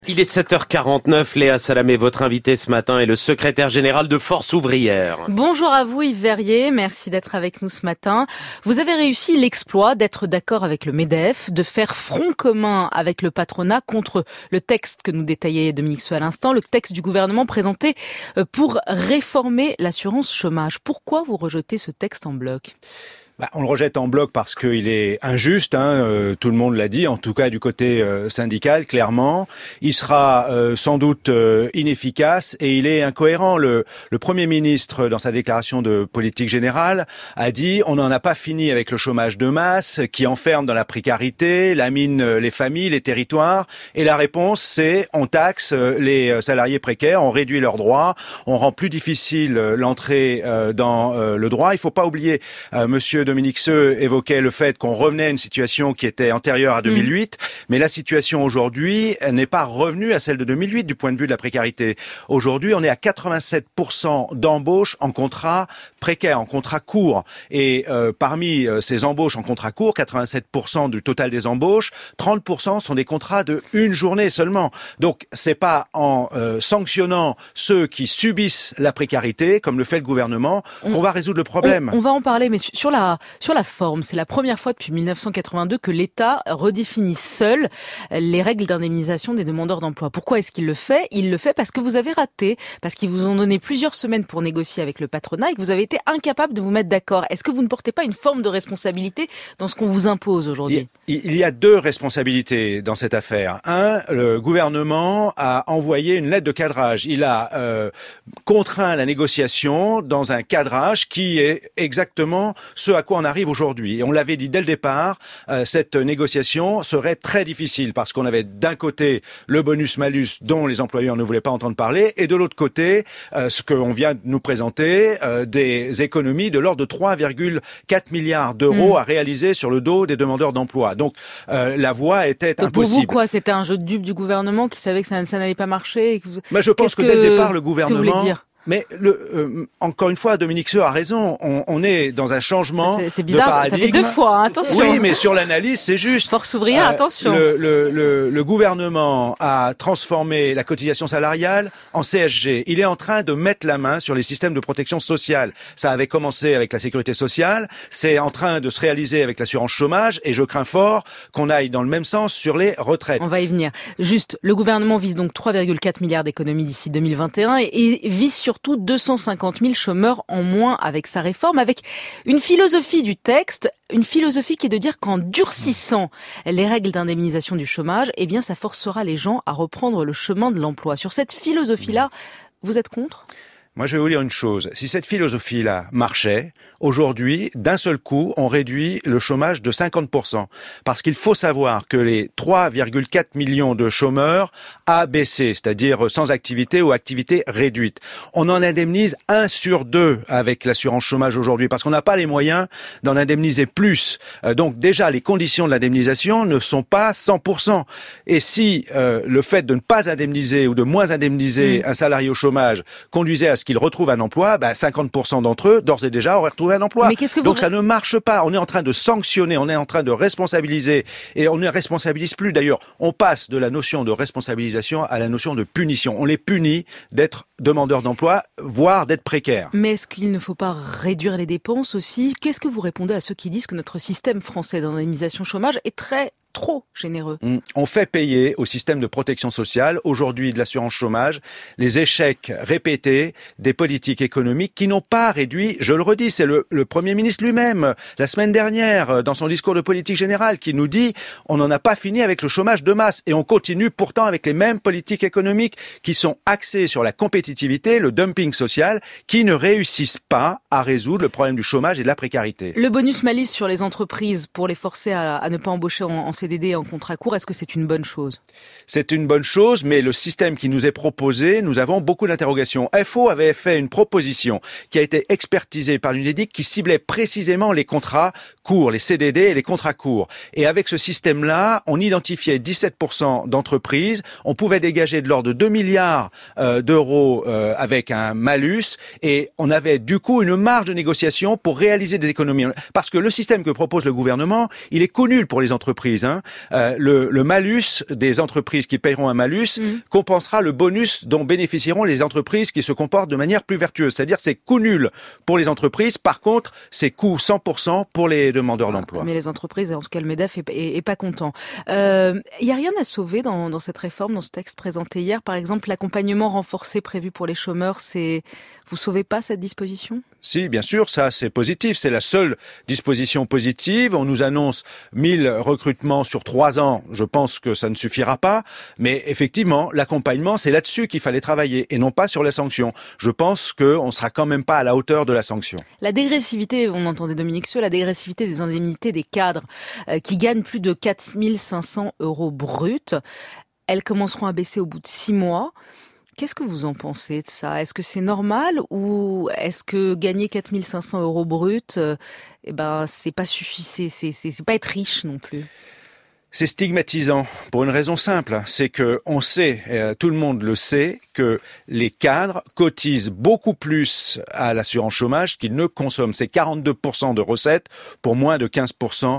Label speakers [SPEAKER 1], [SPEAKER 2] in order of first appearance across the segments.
[SPEAKER 1] Il est 7h49, Léa Salamé, votre invité ce matin est le secrétaire général de Force ouvrière.
[SPEAKER 2] Bonjour à vous Yves Verrier, merci d'être avec nous ce matin. Vous avez réussi l'exploit d'être d'accord avec le MEDEF, de faire front commun avec le patronat contre le texte que nous détaillait Dominique Seux à l'instant, le texte du gouvernement présenté pour réformer l'assurance chômage. Pourquoi vous rejetez ce texte en bloc ?
[SPEAKER 3] On le rejette en bloc parce qu'il est injuste, tout le monde l'a dit, en tout cas du côté syndical, clairement. Il sera sans doute inefficace et il est incohérent. Le Premier ministre, dans sa déclaration de politique générale, a dit « on n'en a pas fini avec le chômage de masse qui enferme dans la précarité, lamine les familles, les territoires ». Et la réponse, c'est « on taxe les salariés précaires, on réduit leurs droits, on rend plus difficile l'entrée dans le droit ». Il ne faut pas oublier, Monsieur Dominique Seux évoquait le fait qu'on revenait à une situation qui était antérieure à 2008, mais la situation aujourd'hui n'est pas revenue à celle de 2008 du point de vue de la précarité. Aujourd'hui, on est à 87% d'embauches en contrat précaire, en contrat court. Et parmi ces embauches en contrat court, 87% du total des embauches, 30% sont des contrats de une journée seulement. Donc, c'est pas en sanctionnant ceux qui subissent la précarité, comme le fait le gouvernement, qu'on va résoudre le problème.
[SPEAKER 2] On va en parler, mais sur la forme, c'est la première fois depuis 1982 que l'État redéfinit seul les règles d'indemnisation des demandeurs d'emploi. Pourquoi est-ce qu'il le fait ? Il le fait parce que vous avez raté, parce qu'ils vous ont donné plusieurs semaines pour négocier avec le patronat et que vous avez été incapable de vous mettre d'accord. Est-ce que vous ne portez pas une forme de responsabilité dans ce qu'on vous impose aujourd'hui ?
[SPEAKER 3] Il y a deux responsabilités dans cette affaire. Un, le gouvernement a envoyé une lettre de cadrage. Il a contraint la négociation dans un cadrage qui est exactement ce à quoi on arrive aujourd'hui. Et on l'avait dit dès le départ, cette négociation serait très difficile parce qu'on avait d'un côté le bonus-malus dont les employeurs ne voulaient pas entendre parler et de l'autre côté, ce qu'on vient de nous présenter, des économies de l'ordre de 3,4 milliards d'euros à réaliser sur le dos des demandeurs d'emploi. Donc la voie était impossible.
[SPEAKER 2] Pour vous, quoi, c'était un jeu de dupes du gouvernement qui savait que ça n'allait pas marcher et que vous...
[SPEAKER 3] Je pense que dès le départ, le gouvernement...
[SPEAKER 2] Qu'est-ce que vous voulez dire ?
[SPEAKER 3] Mais encore une fois, Dominique Seux a raison. On est dans un changement
[SPEAKER 2] c'est bizarre,
[SPEAKER 3] de paradigme.
[SPEAKER 2] Ça fait deux fois, attention.
[SPEAKER 3] Oui, mais sur l'analyse, c'est juste.
[SPEAKER 2] Force ouvrière, attention.
[SPEAKER 3] Le gouvernement a transformé la cotisation salariale en CSG. Il est en train de mettre la main sur les systèmes de protection sociale. Ça avait commencé avec la sécurité sociale. C'est en train de se réaliser avec l'assurance chômage. Et je crains fort qu'on aille dans le même sens sur les retraites.
[SPEAKER 2] On va y venir. Juste, le gouvernement vise donc 3,4 milliards d'économies d'ici 2021 et vise surtout 250 000 chômeurs en moins avec sa réforme, avec une philosophie du texte, une philosophie qui est de dire qu'en durcissant les règles d'indemnisation du chômage, eh bien, ça forcera les gens à reprendre le chemin de l'emploi. Sur cette philosophie-là, vous êtes contre ?
[SPEAKER 3] Moi, je vais vous dire une chose. Si cette philosophie-là marchait, aujourd'hui, d'un seul coup, on réduit le chômage de 50%. Parce qu'il faut savoir que les 3,4 millions de chômeurs ABC, c'est-à-dire sans activité ou activité réduite, on en indemnise 1 sur 2 avec l'assurance chômage aujourd'hui, parce qu'on n'a pas les moyens d'en indemniser plus. Donc déjà, les conditions de l'indemnisation ne sont pas 100%. Et si le fait de ne pas indemniser ou de moins indemniser un salarié au chômage conduisait à ce qu'il retrouve un emploi, 50% d'entre eux, d'ores et déjà, auraient retrouvé un emploi. Donc ça ne marche pas. On est en train de sanctionner, on est en train de responsabiliser, et on ne responsabilise plus. D'ailleurs, on passe de la notion de responsabilisation à la notion de punition. On les punit d'être demandeurs d'emploi, voire d'être précaires.
[SPEAKER 2] Mais est-ce qu'il ne faut pas réduire les dépenses aussi ? Qu'est-ce que vous répondez à ceux qui disent que notre système français d'indemnisation chômage est trop généreux?
[SPEAKER 3] On fait payer au système de protection sociale, aujourd'hui de l'assurance chômage, les échecs répétés des politiques économiques qui n'ont pas réduit, je le redis, c'est le Premier ministre lui-même, la semaine dernière, dans son discours de politique générale, qui nous dit on n'en a pas fini avec le chômage de masse. Et on continue pourtant avec les mêmes politiques économiques qui sont axées sur la compétitivité, le dumping social, qui ne réussissent pas à résoudre le problème du chômage et de la précarité.
[SPEAKER 2] Le bonus-malus sur les entreprises pour les forcer à ne pas embaucher en CDD, en contrat court, est-ce que c'est une bonne chose ?
[SPEAKER 3] C'est une bonne chose, mais le système qui nous est proposé, nous avons beaucoup d'interrogations. FO avait fait une proposition qui a été expertisée par l'UNEDIC qui ciblait précisément les contrats courts, les CDD et les contrats courts. Et avec ce système-là, on identifiait 17% d'entreprises, on pouvait dégager de l'ordre de 2 milliards d'euros avec un malus, et on avait du coup une marge de négociation pour réaliser des économies. Parce que le système que propose le gouvernement, il est connu pour les entreprises. hein, le malus des entreprises qui paieront un malus compensera le bonus dont bénéficieront les entreprises qui se comportent de manière plus vertueuse. C'est-à-dire c'est coût nul pour les entreprises, par contre c'est coût 100% pour les demandeurs d'emploi.
[SPEAKER 2] Mais les entreprises, en tout cas le MEDEF, est pas content. Il y a rien à sauver dans cette réforme, dans ce texte présenté hier. Par exemple, l'accompagnement renforcé prévu pour les chômeurs, vous sauvez pas cette disposition ?
[SPEAKER 3] Si, bien sûr, ça c'est positif. C'est la seule disposition positive. On nous annonce 1000 recrutements sur 3 ans. Je pense que ça ne suffira pas. Mais effectivement, l'accompagnement, c'est là-dessus qu'il fallait travailler et non pas sur la sanction. Je pense qu'on ne sera quand même pas à la hauteur de la sanction.
[SPEAKER 2] La dégressivité, on entendait Dominique Seux, la dégressivité des indemnités des cadres qui gagnent plus de 4 500 € bruts, elles commenceront à baisser au bout de 6 mois. Qu'est-ce que vous en pensez de ça ? Est-ce que c'est normal ou est-ce que gagner 4 500 € bruts, c'est pas suffisant, c'est pas être riche non plus ?
[SPEAKER 3] C'est stigmatisant pour une raison simple, c'est que on sait, tout le monde le sait, que les cadres cotisent beaucoup plus à l'assurance chômage qu'ils ne consomment. C'est 42% de recettes pour moins de 15%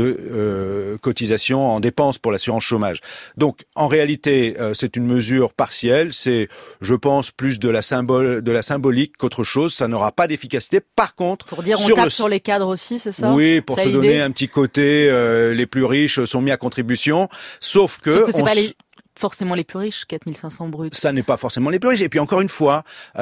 [SPEAKER 3] de cotisation en dépenses pour l'assurance chômage. Donc en réalité, c'est une mesure partielle, c'est je pense plus de la symbolique qu'autre chose, ça n'aura pas d'efficacité. Par contre,
[SPEAKER 2] pour dire on tape sur les cadres aussi, c'est ça ?
[SPEAKER 3] Oui, pour se donner un petit côté les plus riches sont mis à contribution, sauf que
[SPEAKER 2] c'est pas forcément les plus riches, 4 500 bruts.
[SPEAKER 3] Ça n'est pas forcément les plus riches. Et puis encore une fois,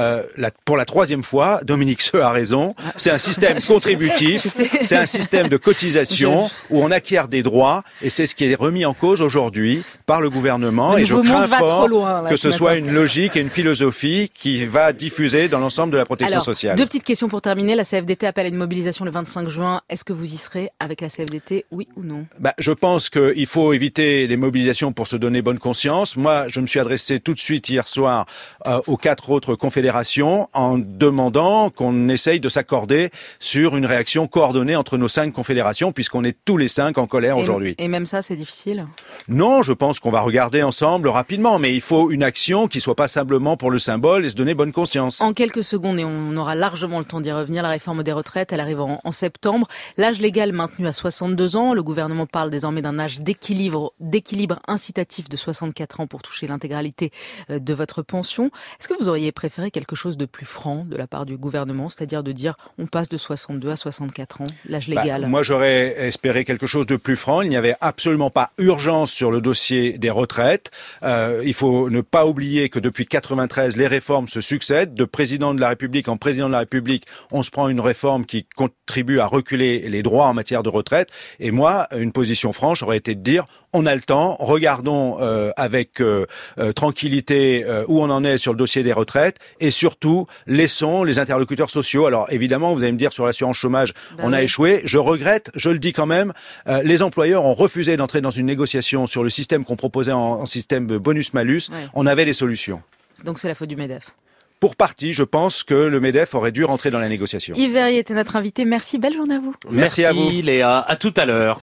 [SPEAKER 3] pour la 3e fois, Dominique Seux a raison, c'est un système contributif, c'est un système de cotisation où on acquiert des droits, et c'est ce qui est remis en cause aujourd'hui par le gouvernement. Et je crains fort que ce soit une logique et une philosophie qui va diffuser dans l'ensemble de la protection sociale.
[SPEAKER 2] 2 petites questions pour terminer. La CFDT appelle à une mobilisation le 25 juin. Est-ce que vous y serez avec la CFDT, oui ou non ?
[SPEAKER 3] Je pense qu'il faut éviter les mobilisations pour se donner bonne conscience. Moi, je me suis adressé tout de suite hier soir aux 4 autres confédérations en demandant qu'on essaye de s'accorder sur une réaction coordonnée entre nos 5 confédérations, puisqu'on est tous les 5 en colère aujourd'hui.
[SPEAKER 2] Et même ça, c'est difficile ?
[SPEAKER 3] Non, je pense qu'on va regarder ensemble rapidement, mais il faut une action qui soit pas simplement pour le symbole et se donner bonne conscience.
[SPEAKER 2] En quelques secondes, et on aura largement le temps d'y revenir, la réforme des retraites, elle arrive en septembre. L'âge légal maintenu à 62 ans. Le gouvernement parle désormais d'un âge d'équilibre incitatif de 64 ans pour toucher l'intégralité de votre pension. Est-ce que vous auriez préféré quelque chose de plus franc de la part du gouvernement, c'est-à-dire de dire on passe de 62 à 64 ans, l'âge légal ?
[SPEAKER 3] Moi, j'aurais espéré quelque chose de plus franc. Il n'y avait absolument pas urgence sur le dossier des retraites. Il faut ne pas oublier que depuis 93, les réformes se succèdent. De président de la République en président de la République, on se prend une réforme qui contribue à reculer les droits en matière de retraite. Et moi, une position franche aurait été de dire on a le temps, regardons avec tranquillité où on en est sur le dossier des retraites et surtout laissons les interlocuteurs sociaux. Alors évidemment, vous allez me dire sur l'assurance chômage, on a échoué. Je regrette, je le dis quand même, les employeurs ont refusé d'entrer dans une négociation sur le système qu'on proposait en système de bonus-malus. Ouais. On avait les solutions.
[SPEAKER 2] Donc c'est la faute du MEDEF.
[SPEAKER 3] Pour partie, je pense que le MEDEF aurait dû rentrer dans la négociation.
[SPEAKER 2] Yves Verrier était notre invité. Merci, belle journée à vous.
[SPEAKER 1] Merci à vous. Léa, à tout à l'heure.